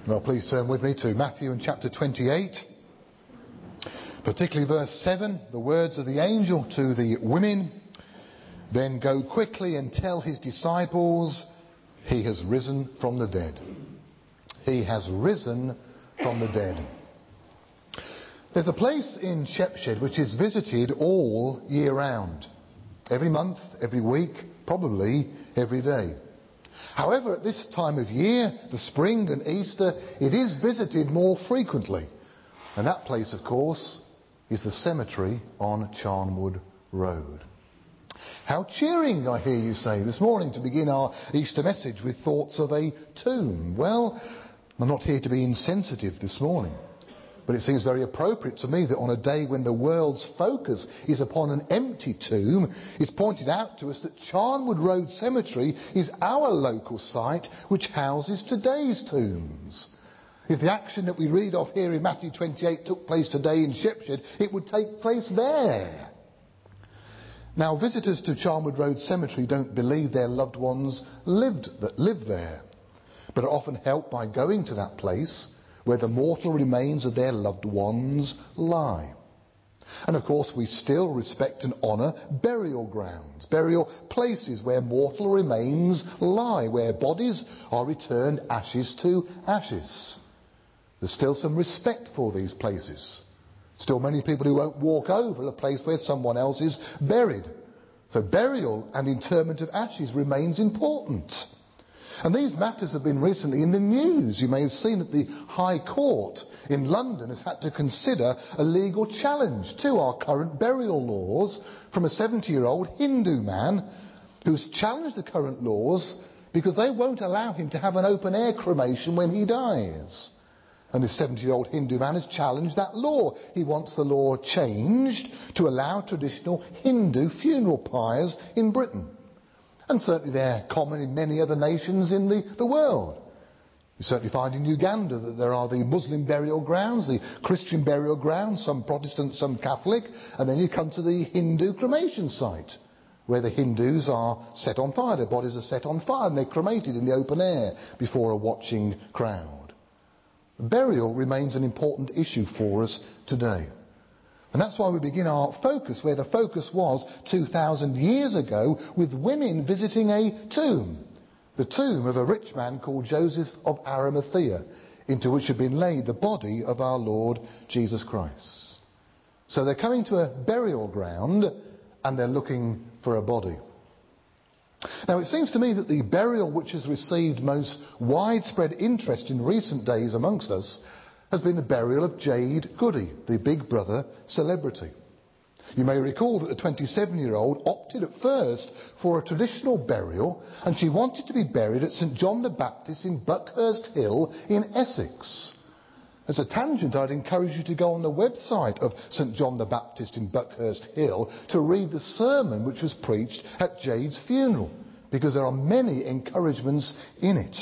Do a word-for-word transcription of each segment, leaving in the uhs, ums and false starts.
Well, please turn with me to Matthew in chapter twenty-eight, particularly verse seven. The words of the angel to the women, "Then go quickly and tell his disciples, he has risen from the dead." He has risen from the dead. There's a place in Shepshed which is visited all year round. Every month, every week, probably every day. However, at this time of year, the spring and Easter, it is visited more frequently. And that place, of course, is the cemetery on Charnwood Road. How cheering, I hear you say, this morning to begin our Easter message with thoughts of a tomb. Well, I'm not here to be insensitive this morning. But it seems very appropriate to me that on a day when the world's focus is upon an empty tomb, it's pointed out to us that Charnwood Road Cemetery is our local site which houses today's tombs. If the action that we read of here in Matthew twenty-eight took place today in Shepshed, it would take place there. Now, visitors to Charnwood Road Cemetery don't believe their loved ones lived that live there, but are often helped by going to that place where the mortal remains of their loved ones lie. And of course we still respect and honour burial grounds, burial places where mortal remains lie, where bodies are returned ashes to ashes. There's still some respect for these places. Still many people who won't walk over a place where someone else is buried. So burial and interment of ashes remains important. And these matters have been recently in the news. You may have seen that the High Court in London has had to consider a legal challenge to our current burial laws from a seventy-year-old Hindu man who's challenged the current laws because they won't allow him to have an open-air cremation when he dies. And this seventy-year-old Hindu man has challenged that law. He wants the law changed to allow traditional Hindu funeral pyres in Britain. And certainly they're common in many other nations in the, the world. You certainly find in Uganda that there are the Muslim burial grounds, the Christian burial grounds, some Protestant, some Catholic, and then you come to the Hindu cremation site, where the Hindus are set on fire, their bodies are set on fire, and they're cremated in the open air before a watching crowd. Burial remains an important issue for us today. And that's why we begin our focus where the focus was two thousand years ago, with women visiting a tomb. The tomb of a rich man called Joseph of Arimathea, into which had been laid the body of our Lord Jesus Christ. So they're coming to a burial ground and they're looking for a body. Now it seems to me that the burial which has received most widespread interest in recent days amongst us has been the burial of Jade Goody, the Big Brother celebrity. You may recall that the twenty-seven-year-old opted at first for a traditional burial, and she wanted to be buried at St John the Baptist in Buckhurst Hill in Essex. As a tangent, I'd encourage you to go on the website of St John the Baptist in Buckhurst Hill to read the sermon which was preached at Jade's funeral, because there are many encouragements in it.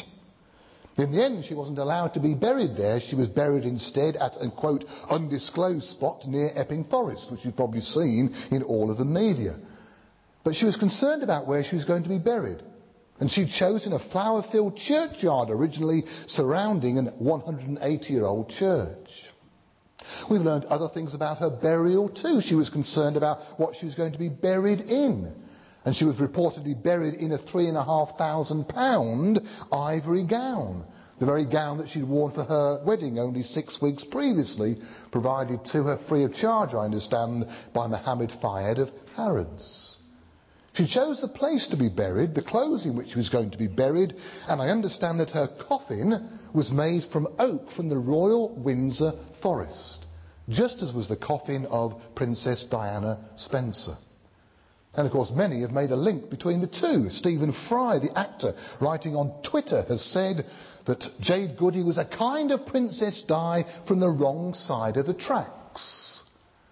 In the end, she wasn't allowed to be buried there. She was buried instead at a, quote, undisclosed spot near Epping Forest, which you've probably seen in all of the media. But she was concerned about where she was going to be buried. And she'd chosen a flower-filled churchyard originally surrounding a one hundred eighty-year-old church. We've learned other things about her burial too. She was concerned about what she was going to be buried in. And she was reportedly buried in a three and a half thousand pound ivory gown. The very gown that she'd worn for her wedding only six weeks previously, provided to her free of charge, I understand, by Mohammed Fayed of Harrods. She chose the place to be buried, the clothes in which she was going to be buried, and I understand that her coffin was made from oak from the Royal Windsor Forest, just as was the coffin of Princess Diana Spencer. And of course many have made a link between the two. Stephen Fry, the actor, writing on Twitter, has said that Jade Goody was a kind of Princess Di from the wrong side of the tracks.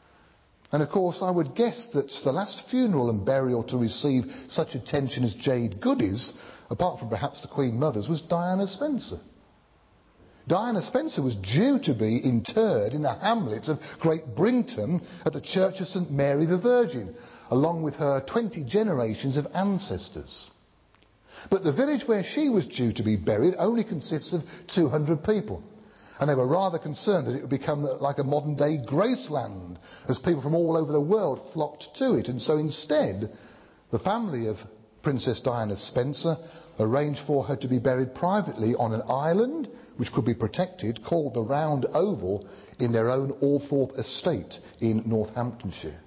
And of course I would guess that the last funeral and burial to receive such attention as Jade Goody's, apart from perhaps the Queen Mother's, was Diana Spencer. Diana Spencer was due to be interred in the hamlet of Great Brington at the Church of St Mary the Virgin, along with her twenty generations of ancestors. But the village where she was due to be buried only consists of two hundred people. And they were rather concerned that it would become like a modern day Graceland as people from all over the world flocked to it. And so instead, the family of Princess Diana Spencer arranged for her to be buried privately on an island which could be protected, called the Round Oval, in their own Althorpe estate in Northamptonshire.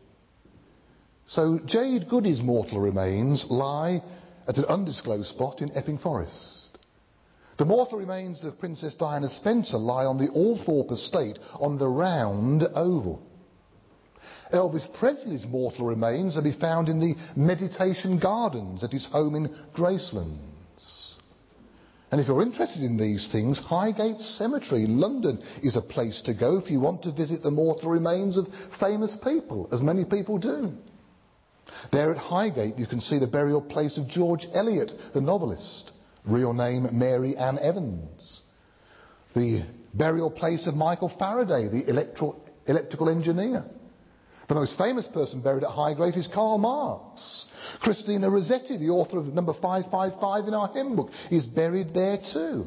So Jade Goody's mortal remains lie at an undisclosed spot in Epping Forest. The mortal remains of Princess Diana Spencer lie on the Althorpe estate on the Round Oval. Elvis Presley's mortal remains are to be found in the Meditation Gardens at his home in Gracelands. And if you're interested in these things, Highgate Cemetery in London is a place to go if you want to visit the mortal remains of famous people, as many people do. There at Highgate you can see the burial place of George Eliot, the novelist, real name Mary Ann Evans. The burial place of Michael Faraday, the electro- electrical engineer. The most famous person buried at Highgate is Karl Marx. Christina Rossetti, the author of number five five five in our hymn book, is buried there too.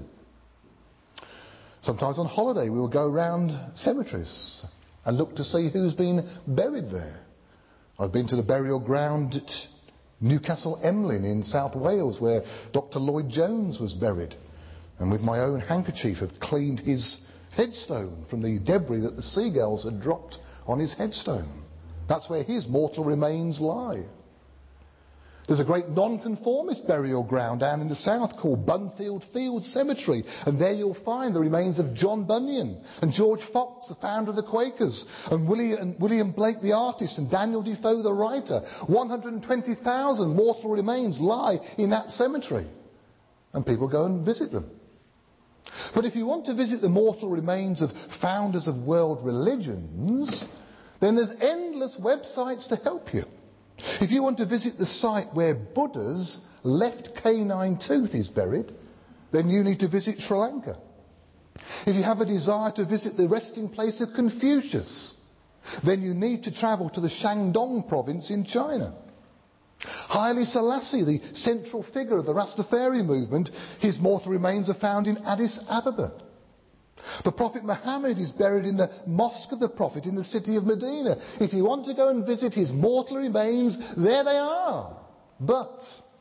Sometimes on holiday we will go around cemeteries and look to see who's been buried there. I've been to the burial ground at Newcastle Emlyn in South Wales, where Doctor Lloyd Jones was buried, and with my own handkerchief have cleaned his headstone from the debris that the seagulls had dropped on his headstone. That's where his mortal remains lie. There's a great nonconformist burial ground down in the south called Bunfield Field Cemetery, and there you'll find the remains of John Bunyan and George Fox, the founder of the Quakers, and William, and William Blake the artist, and Daniel Defoe the writer. one hundred twenty thousand mortal remains lie in that cemetery, and people go and visit them. But if you want to visit the mortal remains of founders of world religions, then there's endless websites to help you. If you want to visit the site where Buddha's left canine tooth is buried, then you need to visit Sri Lanka. If you have a desire to visit the resting place of Confucius, then you need to travel to the Shandong province in China. Haile Selassie, the central figure of the Rastafari movement, his mortal remains are found in Addis Ababa. The Prophet Muhammad is buried in the Mosque of the Prophet in the city of Medina. If you want to go and visit his mortal remains, there they are. But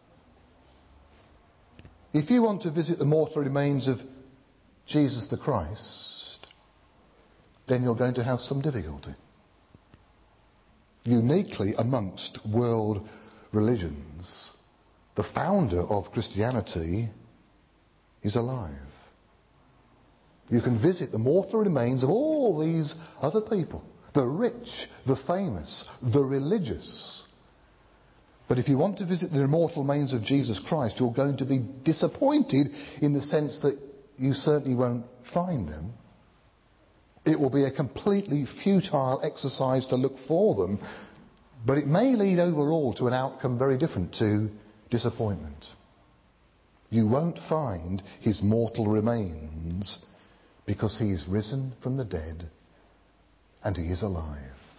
if you want to visit the mortal remains of Jesus the Christ, then you're going to have some difficulty. Uniquely amongst world religions, the founder of Christianity is alive. You can visit the mortal remains of all these other people, the rich, the famous, the religious. But if you want to visit the immortal remains of Jesus Christ, you're going to be disappointed in the sense that you certainly won't find them. It will be a completely futile exercise to look for them, but it may lead overall to an outcome very different to disappointment. You won't find his mortal remains because he is risen from the dead and he is alive.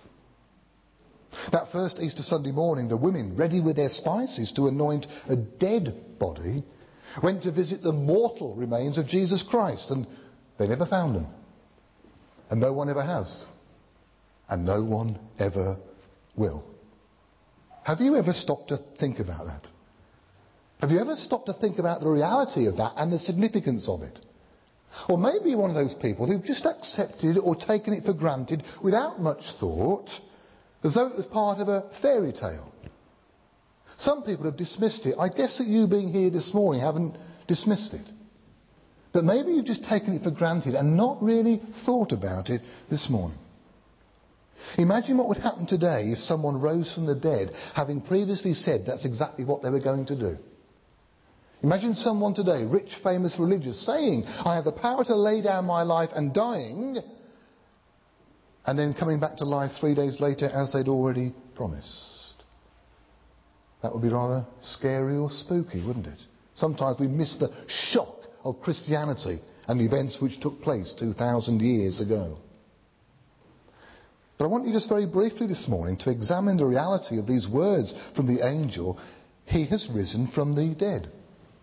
That first Easter Sunday morning, the women, ready with their spices to anoint a dead body, went to visit the mortal remains of Jesus Christ, and they never found them. And no one ever has. And no one ever will. Have you ever stopped to think about that? Have you ever stopped to think about the reality of that and the significance of it? Or maybe you're one of those people who've just accepted or taken it for granted without much thought, as though it was part of a fairy tale. Some people have dismissed it. I guess that you being here this morning haven't dismissed it. But maybe you've just taken it for granted and not really thought about it this morning. Imagine what would happen today if someone rose from the dead, having previously said that's exactly what they were going to do. Imagine someone today, rich, famous, religious, saying, I have the power to lay down my life and dying, and then coming back to life three days later as they'd already promised. That would be rather scary or spooky, wouldn't it? Sometimes we miss the shock of Christianity and the events which took place two thousand years ago. But I want you just very briefly this morning to examine the reality of these words from the angel, he has risen from the dead.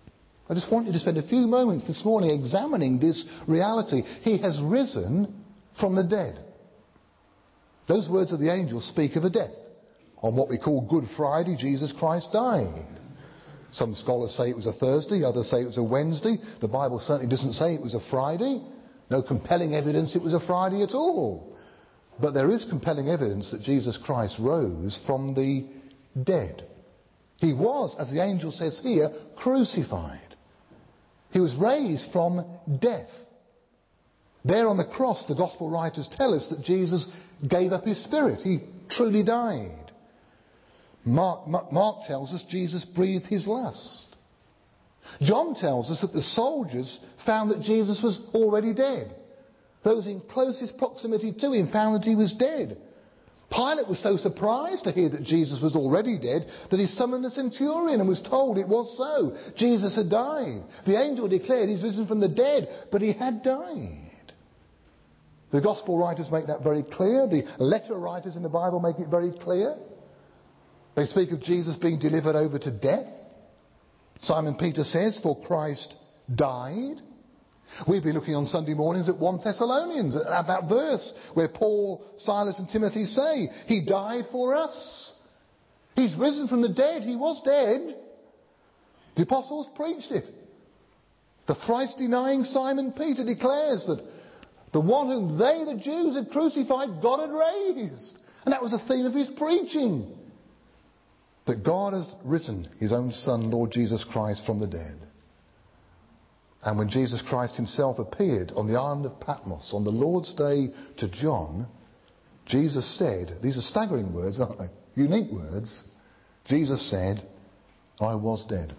I just want you to spend a few moments this morning examining this reality. He has risen from the dead. Those words of the angel speak of a death. On what we call Good Friday, Jesus Christ died. Some scholars say it was a Thursday, others say it was a Wednesday. The Bible certainly doesn't say it was a Friday. No compelling evidence it was a Friday at all. But there is compelling evidence that Jesus Christ rose from the dead. He was, as the angel says here, crucified. He was raised from death. There on the cross, the gospel writers tell us that Jesus gave up his spirit. He truly died. Mark, Mark tells us Jesus breathed his last. John tells us that the soldiers found that Jesus was already dead. Those in closest proximity to him found that he was dead. Pilate was so surprised to hear that Jesus was already dead that he summoned the centurion and was told it was so. Jesus had died. The angel declared he's risen from the dead, but he had died. The gospel writers make that very clear. The letter writers in the Bible make it very clear. They speak of Jesus being delivered over to death. Simon Peter says, for Christ died. We've been looking on Sunday mornings at First Thessalonians, at that verse where Paul, Silas and Timothy say, he died for us. He's risen from the dead. He was dead. The apostles preached it. The thrice denying Simon Peter declares that the one whom they, the Jews, had crucified, God had raised. And that was the theme of his preaching. That God has risen his own Son, Lord Jesus Christ, from the dead. And when Jesus Christ himself appeared on the island of Patmos on the Lord's Day to John, Jesus said, these are staggering words, aren't they? Unique words. Jesus said, I was dead.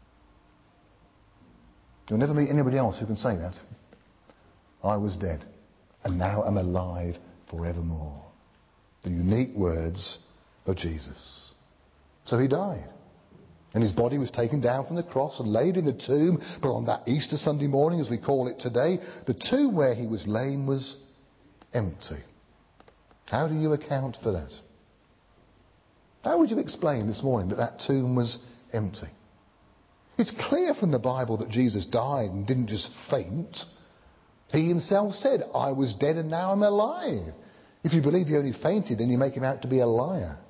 You'll never meet anybody else who can say that. I was dead, and now am alive forevermore. The unique words of Jesus. So he died. And his body was taken down from the cross and laid in the tomb. But on that Easter Sunday morning, as we call it today, the tomb where he was laid was empty. How do you account for that? How would you explain this morning that that tomb was empty? It's clear from the Bible that Jesus died and didn't just faint. He himself said, I was dead and now I'm alive. If you believe he only fainted, then you make him out to be a liar.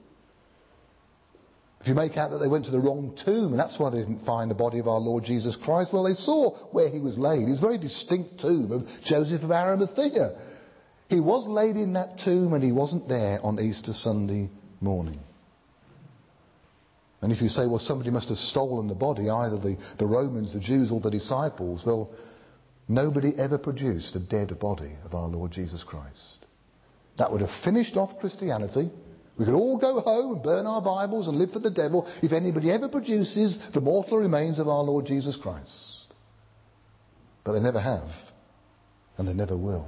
If you make out that they went to the wrong tomb, and that's why they didn't find the body of our Lord Jesus Christ, well, they saw where he was laid. His very distinct tomb of Joseph of Arimathea. He was laid in that tomb and he wasn't there on Easter Sunday morning. And if you say, well, somebody must have stolen the body, either the, the Romans, the Jews, or the disciples, well, nobody ever produced a dead body of our Lord Jesus Christ. That would have finished off Christianity. We could all go home and burn our Bibles and live for the devil if anybody ever produces the mortal remains of our Lord Jesus Christ. But they never have, and they never will.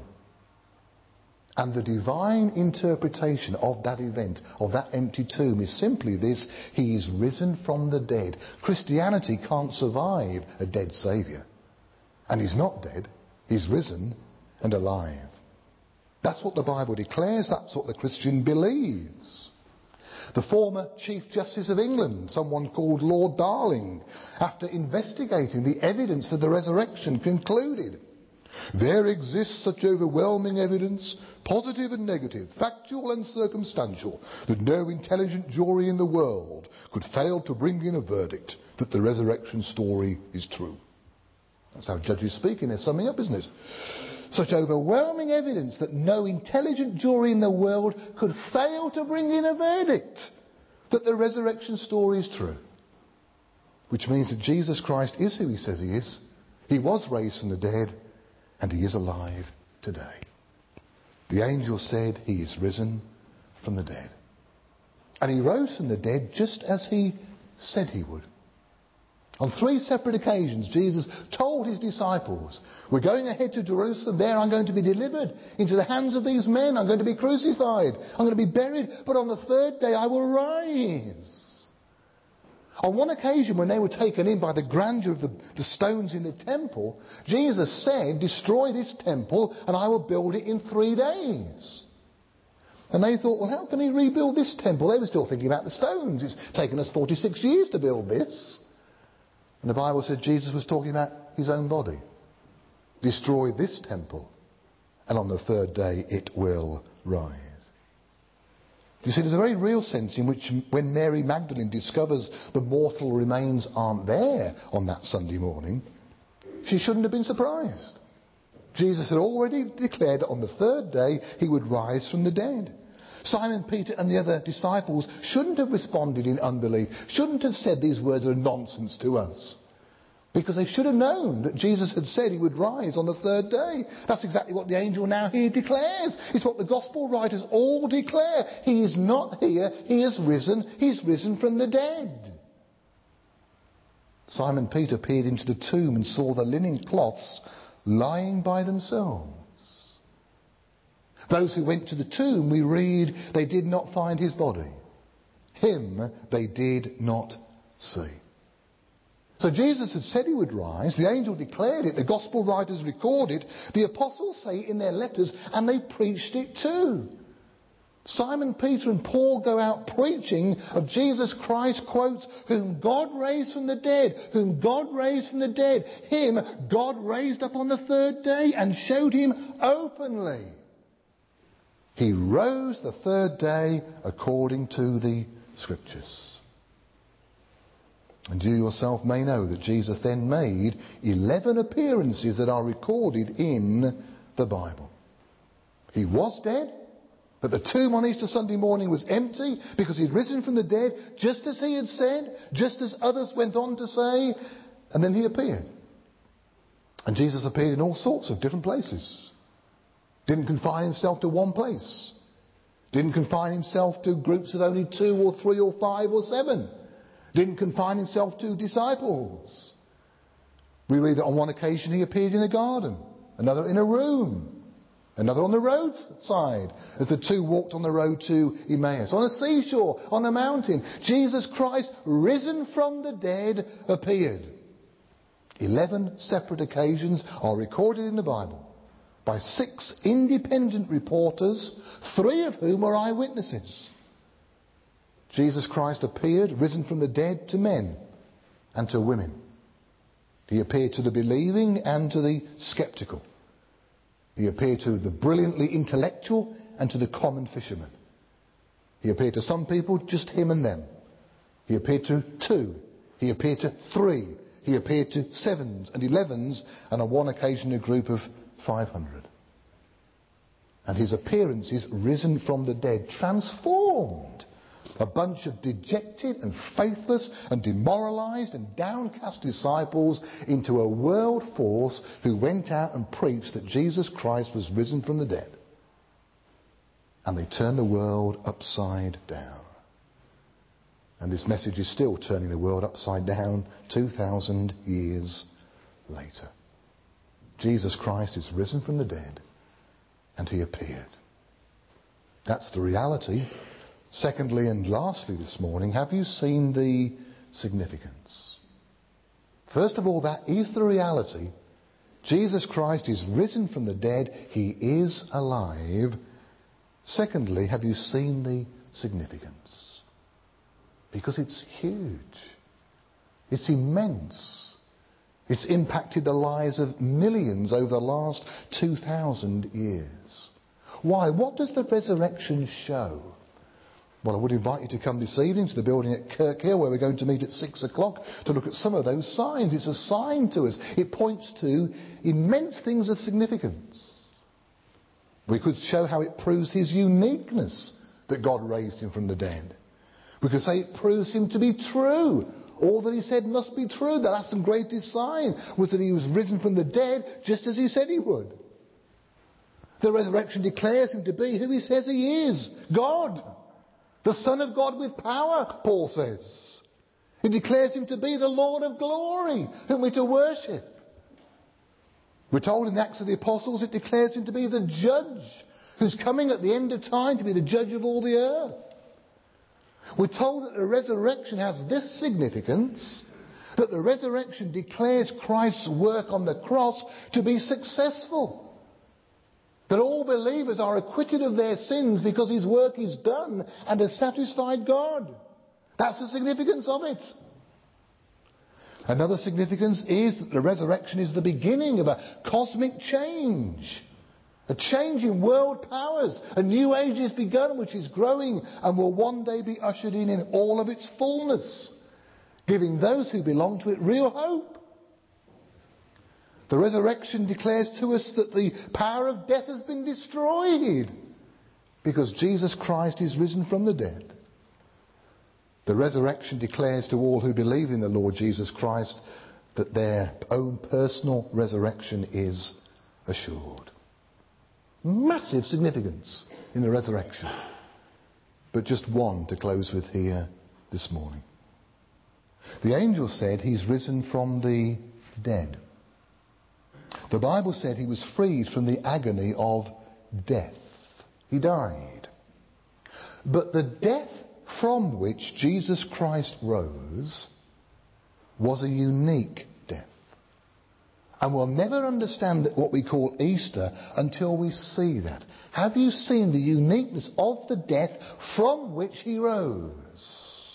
And the divine interpretation of that event, of that empty tomb, is simply this: he is risen from the dead. Christianity can't survive a dead Saviour. And he's not dead, he's risen and alive. That's what the Bible declares. That's what the Christian believes. The former Chief Justice of England, someone called Lord Darling, after investigating the evidence for the resurrection, concluded, there exists such overwhelming evidence, positive and negative, factual and circumstantial, that no intelligent jury in the world could fail to bring in a verdict that the resurrection story is true. That's how judges speak in their summing up, isn't it? Such overwhelming evidence that no intelligent jury in the world could fail to bring in a verdict that the resurrection story is true. Which means that Jesus Christ is who he says he is. He was raised from the dead and he is alive today. The angel said he is risen from the dead. And he rose from the dead just as he said he would. On three separate occasions, Jesus told his disciples, we're going ahead to Jerusalem. There I'm going to be delivered into the hands of these men. I'm going to be crucified. I'm going to be buried. But on the third day I will rise. On one occasion, when they were taken in by the grandeur of the, the stones in the temple, Jesus said, destroy this temple and I will build it in three days. And they thought, well, how can he rebuild this temple? They were still thinking about the stones. It's taken us forty-six years to build this. And the Bible said Jesus was talking about his own body. Destroy this temple, and on the third day it will rise. You see, there's a very real sense in which when Mary Magdalene discovers the mortal remains aren't there on that Sunday morning, she shouldn't have been surprised. Jesus had already declared that on the third day he would rise from the dead. Simon Peter and the other disciples shouldn't have responded in unbelief, shouldn't have said these words are nonsense to us. Because they should have known that Jesus had said he would rise on the third day. That's exactly what the angel now here declares. It's what the gospel writers all declare. He is not here, he has risen, he's risen from the dead. Simon Peter peered into the tomb and saw the linen cloths lying by themselves. Those who went to the tomb, we read, they did not find his body. Him they did not see. So Jesus had said he would rise, the angel declared it, the gospel writers record it, the apostles say it in their letters, and they preached it too. Simon Peter and Paul go out preaching of Jesus Christ, quotes, whom God raised from the dead, whom God raised from the dead. Him God raised up on the third day and showed him openly. He rose the third day according to the Scriptures. And you yourself may know that Jesus then made eleven appearances that are recorded in the Bible. He was dead, but the tomb on Easter Sunday morning was empty because he'd risen from the dead, just as he had said, just as others went on to say, and then he appeared. And Jesus appeared in all sorts of different places. Didn't confine himself to one place. Didn't confine himself to groups of only two or three or five or seven. Didn't confine himself to disciples. We read that on one occasion he appeared in a garden, another in a room, another on the roadside as the two walked on the road to Emmaus, on a seashore, on a mountain. Jesus Christ, risen from the dead, appeared. Eleven separate occasions are recorded in the Bible by six independent reporters, three of whom are eyewitnesses. Jesus Christ appeared, risen from the dead, to men and to women. He appeared to the believing and to the sceptical. He appeared to the brilliantly intellectual and to the common fisherman. He appeared to some people, just him and them. He appeared to two. He appeared to three. He appeared to sevens and elevens, and on one occasion a group of five hundred. And his appearances, risen from the dead, transformed a bunch of dejected and faithless and demoralized and downcast disciples into a world force who went out and preached that Jesus Christ was risen from the dead. And they turned the world upside down. And this message is still turning the world upside down two thousand years later. Jesus Christ is risen from the dead, and he appeared. That's the reality. Secondly and lastly this morning, have you seen the significance? First of all, that is the reality. Jesus Christ is risen from the dead. He is alive. Secondly, have you seen the significance? Because it's huge. It's immense. It's impacted the lives of millions over the last two thousand years. Why? What does the resurrection show? Well, I would invite you to come this evening to the building at Kirkhill, where we're going to meet at six o'clock, to look at some of those signs. It's a sign to us. It points to immense things of significance. We could show how it proves his uniqueness, that God raised him from the dead. We could say it proves him to be true. All that he said must be true. The last and greatest sign was that he was risen from the dead, just as he said he would. The resurrection declares him to be who he says he is, God. The Son of God with power, Paul says. It declares him to be the Lord of glory, whom we're to worship. We're told in the Acts of the Apostles it declares him to be the judge, who's coming at the end of time to be the judge of all the earth. We're told that the resurrection has this significance, that the resurrection declares Christ's work on the cross to be successful. That all believers are acquitted of their sins because his work is done and has satisfied God. That's the significance of it. Another significance is that the resurrection is the beginning of a cosmic change. A change in world powers. A new age has begun which is growing and will one day be ushered in in all of its fullness, giving those who belong to it real hope. The resurrection declares to us that the power of death has been destroyed because Jesus Christ is risen from the dead. The resurrection declares to all who believe in the Lord Jesus Christ that their own personal resurrection is assured. Massive significance in the resurrection. But just one to close with here this morning. The angel said he's risen from the dead. The Bible said he was freed from the agony of death. He died. But the death from which Jesus Christ rose was a unique death. And we'll never understand what we call Easter until we see that. Have you seen the uniqueness of the death from which he rose?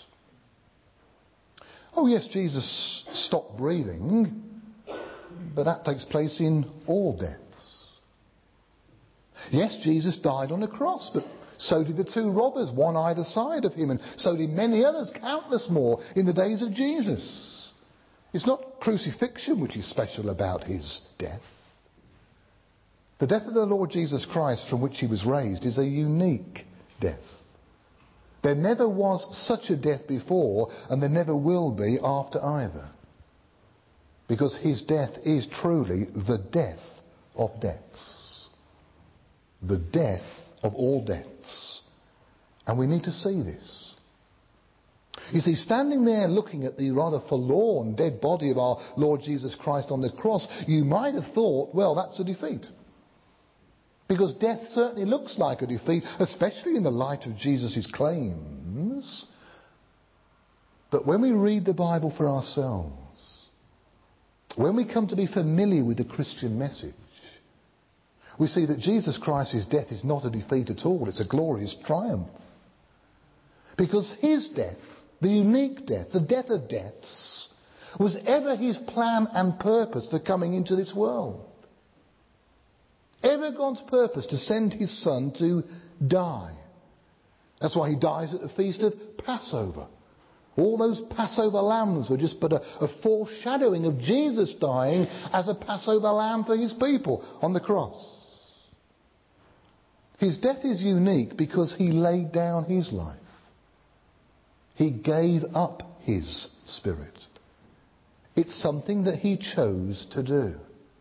Oh yes, Jesus stopped breathing, but that takes place in all deaths. Yes, Jesus died on a cross, but so did the two robbers, one either side of him, and so did many others, countless more, in the days of Jesus. It's not crucifixion which is special about his death. The death of the Lord Jesus Christ from which he was raised is a unique death. There never was such a death before, and there never will be after either. Because his death is truly the death of deaths. The death of all deaths. And we need to see this. You see, standing there looking at the rather forlorn dead body of our Lord Jesus Christ on the cross, you might have thought, well, that's a defeat. Because death certainly looks like a defeat, especially in the light of Jesus' claims. But when we read the Bible for ourselves, when we come to be familiar with the Christian message, we see that Jesus Christ's death is not a defeat at all. It's a glorious triumph. Because his death, the unique death, the death of deaths, was ever his plan and purpose for coming into this world. Ever God's purpose to send his son to die. That's why he dies at the feast of Passover. All those Passover lambs were just but a, a foreshadowing of Jesus dying as a Passover lamb for his people on the cross. His death is unique because he laid down his life. He gave up his spirit. It's something that he chose to do.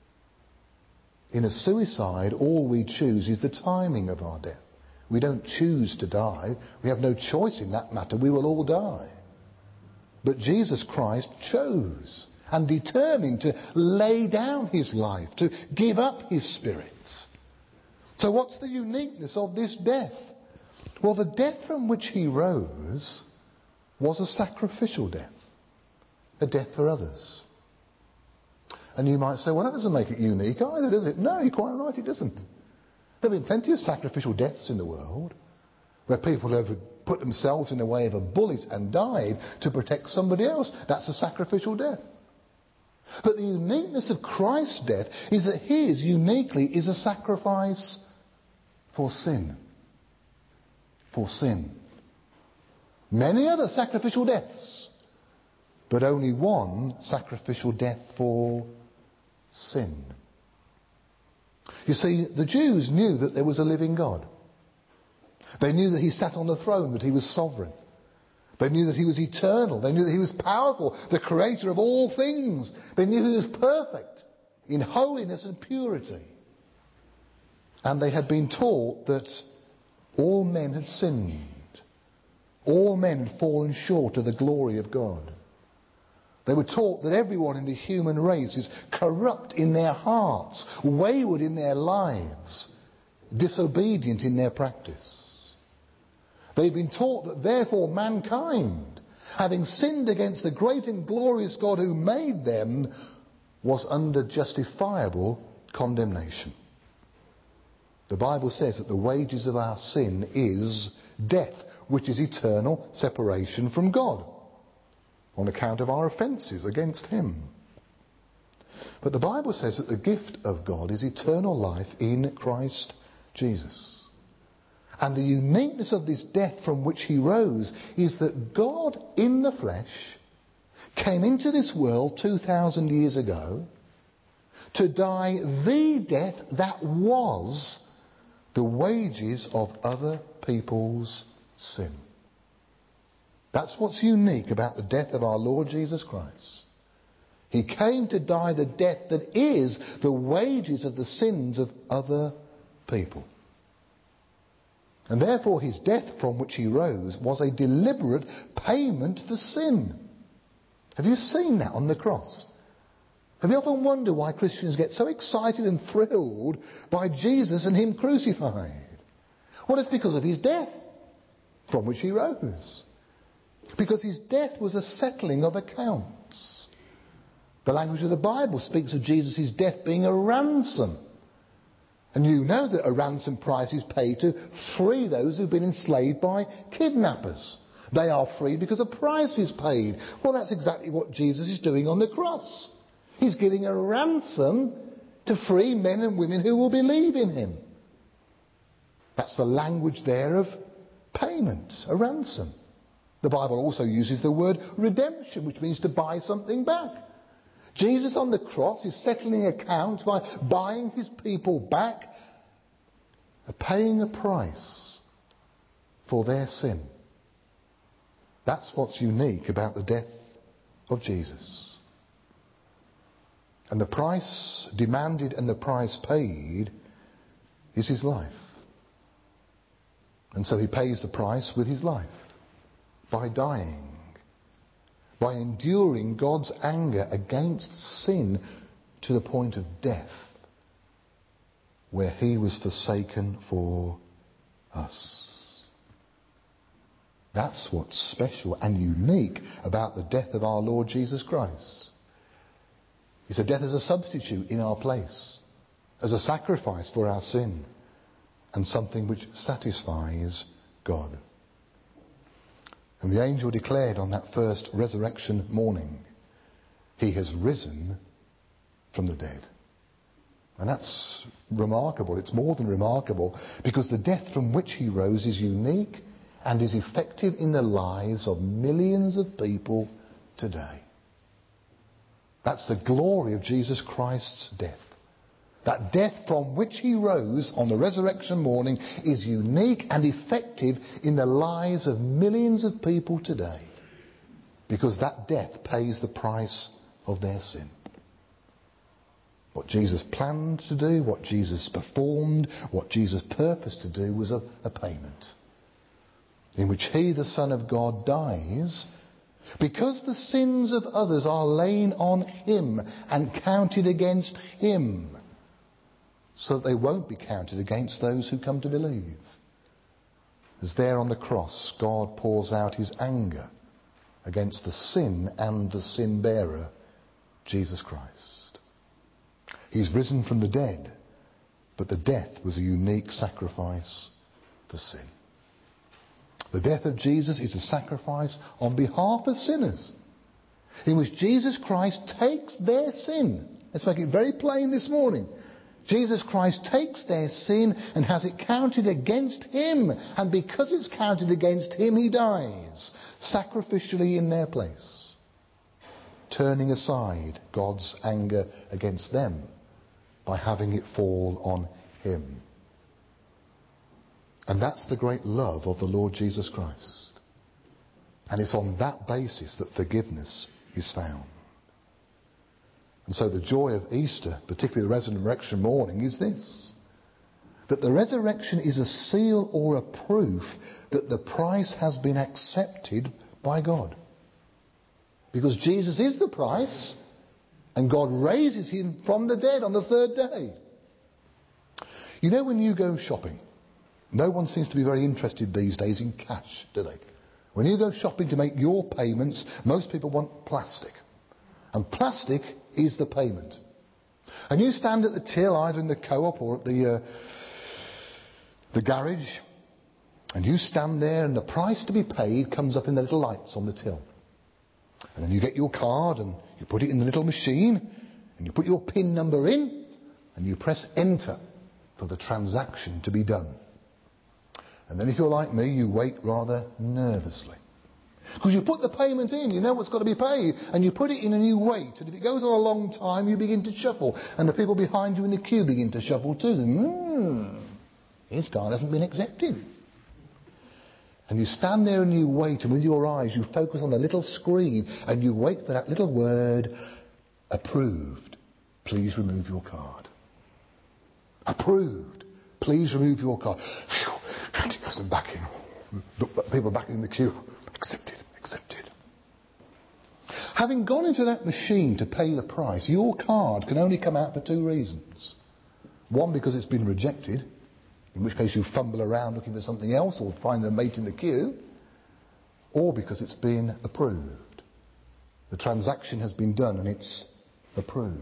In a suicide, all we choose is the timing of our death. We don't choose to die. We have no choice in that matter. We will all die. But Jesus Christ chose and determined to lay down his life, to give up his spirit. So what's the uniqueness of this death? Well, the death from which he rose was a sacrificial death. A death for others. And you might say, well, that doesn't make it unique either, does it? No, you're quite right, it doesn't. There have been plenty of sacrificial deaths in the world where people have put themselves in the way of a bullet and died to protect somebody else. That's a sacrificial death. But the uniqueness of Christ's death is that his uniquely is a sacrifice for sin. For sin. Many other sacrificial deaths, but only one sacrificial death for sin. You see, the Jews knew that there was a living God. They knew that he sat on the throne, that he was sovereign. They knew that he was eternal. They knew that he was powerful, the creator of all things. They knew he was perfect in holiness and purity. And they had been taught that all men had sinned. All men had fallen short of the glory of God. They were taught that everyone in the human race is corrupt in their hearts, wayward in their lives, disobedient in their practice. They've been taught that therefore mankind, having sinned against the great and glorious God who made them, was under justifiable condemnation. The Bible says that the wages of our sin is death, which is eternal separation from God. on account of our offences against him. But the Bible says that the gift of God is eternal life in Christ Jesus. And the uniqueness of this death from which he rose is that God in the flesh came into this world two thousand years ago to die the death that was the wages of other people's sin. That's what's unique about the death of our Lord Jesus Christ. He came to die the death that is the wages of the sins of other people. And therefore his death from which he rose was a deliberate payment for sin. Have you seen that on the cross? Have you often wondered why Christians get so excited and thrilled by Jesus and him crucified? Well, it's because of his death from which he rose. Because his death was a settling of accounts. The language of the Bible speaks of Jesus' death being a ransom. And you know that a ransom price is paid to free those who've been enslaved by kidnappers. They are free because a price is paid. Well, that's exactly what Jesus is doing on the cross. He's giving a ransom to free men and women who will believe in him. That's the language there of payment, a ransom. The Bible also uses the word redemption, which means to buy something back. Jesus on the cross is settling accounts by buying his people back, paying a price for their sin. That's what's unique about the death of Jesus. And the price demanded and the price paid is his life. And so he pays the price with his life, by dying, by enduring God's anger against sin to the point of death, where he was forsaken for us. That's what's special and unique about the death of our Lord Jesus Christ. It's a death as a substitute in our place, as a sacrifice for our sin, and something which satisfies God. And the angel declared on that first resurrection morning, he has risen from the dead. And that's remarkable. It's more than remarkable, because the death from which he rose is unique and is effective in the lives of millions of people today. That's the glory of Jesus Christ's death. That death from which he rose on the resurrection morning is unique and effective in the lives of millions of people today, because that death pays the price of their sin. What Jesus planned to do, what Jesus performed, what Jesus purposed to do was a, a payment in which he, the Son of God, dies because the sins of others are laid on him and counted against him, so that they won't be counted against those who come to believe. As there on the cross, God pours out his anger against the sin and the sin bearer, Jesus Christ. He's risen from the dead, but the death was a unique sacrifice for sin. The death of Jesus is a sacrifice on behalf of sinners, in which Jesus Christ takes their sin. Let's make it very plain this morning. Jesus Christ takes their sin and has it counted against him. And because it's counted against him, he dies sacrificially in their place, turning aside God's anger against them by having it fall on him. And that's the great love of the Lord Jesus Christ. And it's on that basis that forgiveness is found. And so the joy of Easter, particularly the resurrection morning, is this: that the resurrection is a seal or a proof that the price has been accepted by God. Because Jesus is the price, and God raises him from the dead on the third day. You know, when you go shopping, no one seems to be very interested these days in cash, do they? When you go shopping to make your payments, most people want plastic. And plastic is the payment. And you stand at the till, either in the co-op or at the, uh, the garage, and you stand there, and the price to be paid comes up in the little lights on the till. And then you get your card and you put it in the little machine and you put your PIN number in and you press enter for the transaction to be done. And then if you're like me, you wait rather nervously. Because you put the payment in, you know what's got to be paid, and you put it in and you wait. And if it goes on a long time, you begin to shuffle. And the people behind you in the queue begin to shuffle too. Hmm, his card hasn't been accepted. And you stand there and you wait, and with your eyes you focus on the little screen, and you wait for that little word, approved. Please remove your card. Approved. Please remove your card. Phew, twenty percent back in. Look, people back in the queue. Accepted, accepted. Having gone into that machine to pay the price, your card can only come out for two reasons. One, because it's been rejected, in which case you fumble around looking for something else or find a mate in the queue, or because it's been approved. The transaction has been done and it's approved.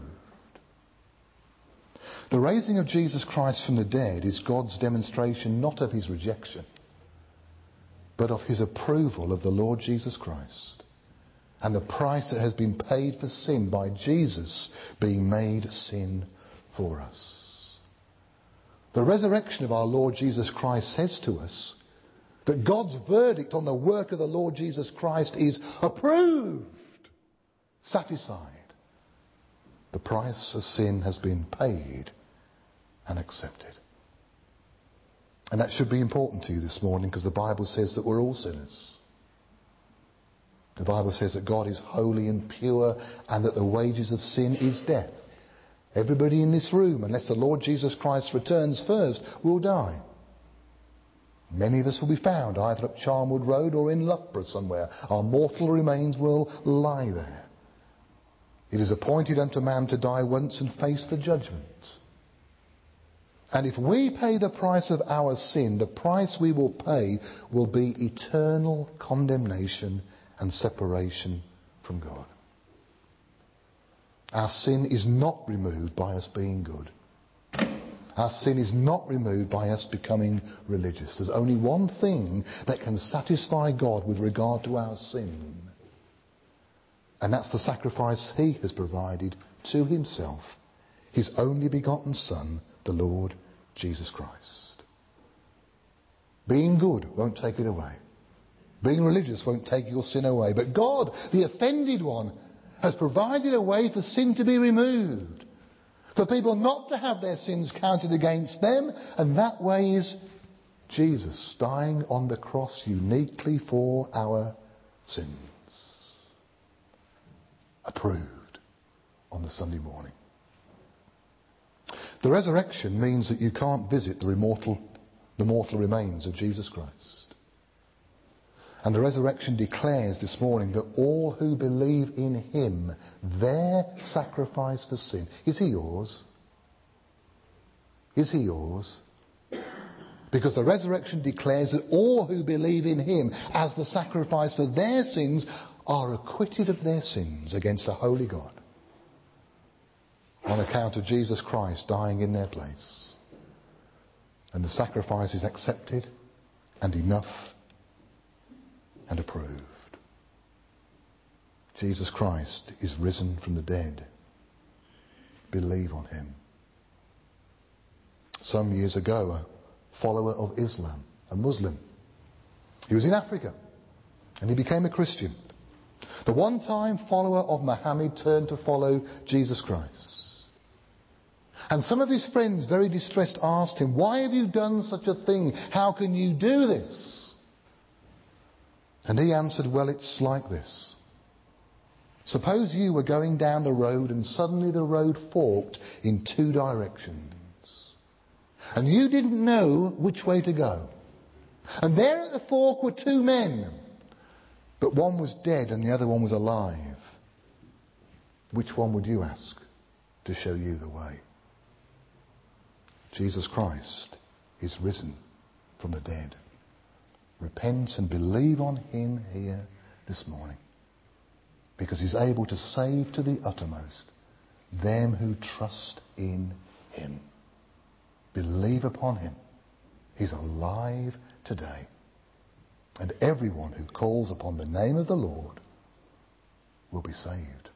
The raising of Jesus Christ from the dead is God's demonstration not of his rejection, but of his approval of the Lord Jesus Christ and the price that has been paid for sin by Jesus being made sin for us. The resurrection of our Lord Jesus Christ says to us that God's verdict on the work of the Lord Jesus Christ is approved, satisfied. The price of sin has been paid and accepted. And that should be important to you this morning, because the Bible says that we're all sinners. The Bible says that God is holy and pure and that the wages of sin is death. Everybody in this room, unless the Lord Jesus Christ returns first, will die. Many of us will be found either up Charnwood Road or in Loughborough somewhere. Our mortal remains will lie there. It is appointed unto man to die once and face the judgment. And if we pay the price of our sin, the price we will pay will be eternal condemnation and separation from God. Our sin is not removed by us being good. Our sin is not removed by us becoming religious. There's only one thing that can satisfy God with regard to our sin. And that's the sacrifice he has provided to himself, his only begotten Son, the Lord Jesus Christ. Being good won't take it away. Being religious won't take your sin away. But God, the offended one, has provided a way for sin to be removed. For people not to have their sins counted against them. And that way is Jesus dying on the cross uniquely for our sins. Approved on the Sunday morning. The resurrection means that you can't visit the immortal, the mortal remains of Jesus Christ. And the resurrection declares this morning that all who believe in him, their sacrifice for sin, is he yours? Is he yours? Because the resurrection declares that all who believe in him as the sacrifice for their sins are acquitted of their sins against a holy God, on account of Jesus Christ dying in their place. And the sacrifice is accepted and enough and approved. Jesus Christ is risen from the dead. Believe on him. Some years ago, a follower of Islam, a Muslim, he was in Africa and he became a Christian. The one-time follower of Muhammad turned to follow Jesus Christ. And some of his friends, very distressed, asked him, "Why have you done such a thing? How can you do this?" And he answered, "Well, it's like this. Suppose you were going down the road and suddenly the road forked in two directions. And you didn't know which way to go. And there at the fork were two men. But one was dead and the other one was alive. Which one would you ask to show you the way?" Jesus Christ is risen from the dead. Repent and believe on him here this morning, because he's able to save to the uttermost them who trust in him. Believe upon him. He's alive today. And everyone who calls upon the name of the Lord will be saved.